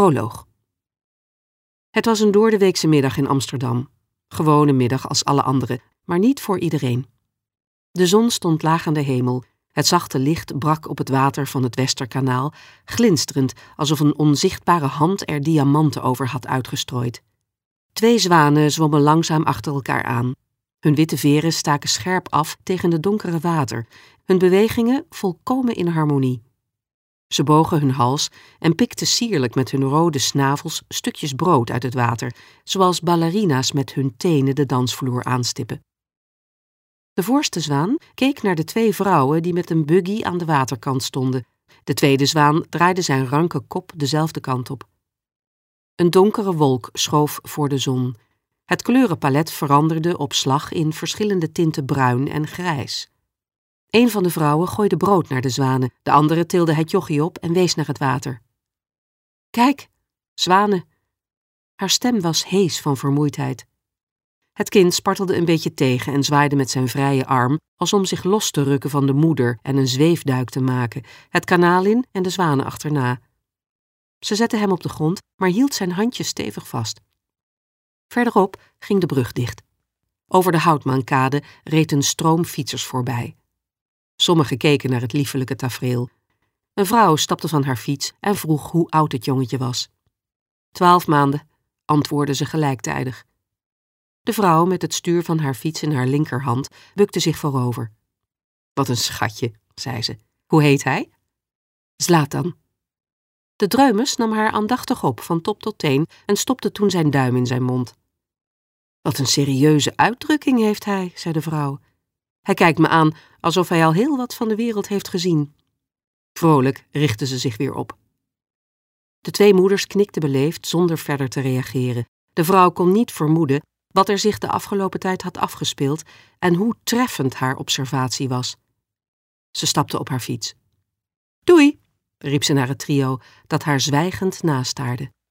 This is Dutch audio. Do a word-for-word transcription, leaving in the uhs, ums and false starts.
Proloog. Het was een doordeweekse middag in Amsterdam. Gewone middag als alle andere, maar niet voor iedereen. De zon stond laag aan de hemel. Het zachte licht brak op het water van het Westerkanaal, glinsterend alsof een onzichtbare hand er diamanten over had uitgestrooid. Twee zwanen zwommen langzaam achter elkaar aan. Hun witte veren staken scherp af tegen het donkere water, hun bewegingen volkomen in harmonie. Ze bogen hun hals en pikten sierlijk met hun rode snavels stukjes brood uit het water, zoals ballerina's met hun tenen de dansvloer aanstippen. De voorste zwaan keek naar de twee vrouwen die met een buggy aan de waterkant stonden. De tweede zwaan draaide zijn ranke kop dezelfde kant op. Een donkere wolk schoof voor de zon. Het kleurenpalet veranderde op slag in verschillende tinten bruin en grijs. Een van de vrouwen gooide brood naar de zwanen, de andere tilde het jochie op en wees naar het water. Kijk, zwanen. Haar stem was hees van vermoeidheid. Het kind spartelde een beetje tegen en zwaaide met zijn vrije arm, als om zich los te rukken van de moeder en een zweefduik te maken, het kanaal in en de zwanen achterna. Ze zette hem op de grond, maar hield zijn handjes stevig vast. Verderop ging de brug dicht. Over de Houtmaankade reed een stroom fietsers voorbij. Sommigen keken naar het liefelijke tafereel. Een vrouw stapte van haar fiets en vroeg hoe oud het jongetje was. Twaalf maanden, antwoordde ze gelijktijdig. De vrouw met het stuur van haar fiets in haar linkerhand bukte zich voorover. Wat een schatje, zei ze. Hoe heet hij? Zlatan. De dreumes nam haar aandachtig op van top tot teen en stopte toen zijn duim in zijn mond. Wat een serieuze uitdrukking heeft hij, zei de vrouw. Hij kijkt me aan alsof hij al heel wat van de wereld heeft gezien. Vrolijk richtte ze zich weer op. De twee moeders knikten beleefd zonder verder te reageren. De vrouw kon niet vermoeden wat er zich de afgelopen tijd had afgespeeld en hoe treffend haar observatie was. Ze stapte op haar fiets. Doei, riep ze naar het trio dat haar zwijgend nastaarde.